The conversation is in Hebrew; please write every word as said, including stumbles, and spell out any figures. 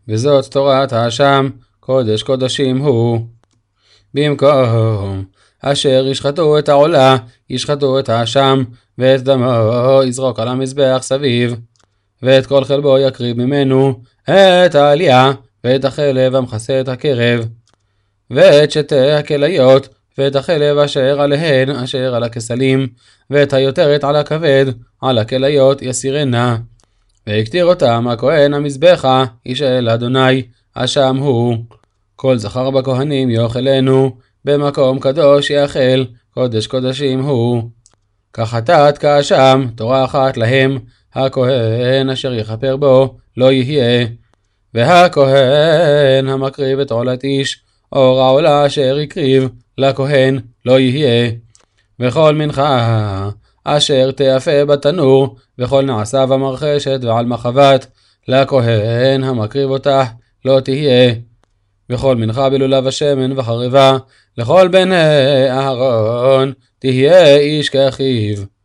וזאת תורת האשם, קודש קודשים הוא. במקום אשר ישחטו את העולה, ישחטו את האשם, ואת דמו יזרוק על המזבח סביב, ואת כל חלבו יקריב ממנו, את העלייה, ואת החלב המכסה את הקרב, ואת שתי הכליות, ואת החלב אשר עליהן, אשר על הכסלים, ואת היותרת על הכבד, על הכליות יסירנה. ויקטיר אותם הכהן המזבחה, איש אל אדוני, אשם הוא. כל זכר בכהנים יאכלנו, במקום קדוש יאכל, קודש קודשים הוא. כחטאת כאשם, תורה אחת להם, הכהן אשר יכפר בו, לא יהיה. והכהן המקריב את עולת איש, אור העולה אשר יקריב, לכהן לא יהיה. וכל מנחה אשר תאפה בתנור, וכל נעשה במרחשת ועל מחבת, לכהן המקריב אותה לא תהיה. וכל מנחה בלולב השמן וחרבה, לכל בני אהרון תהיה איש כאחיו.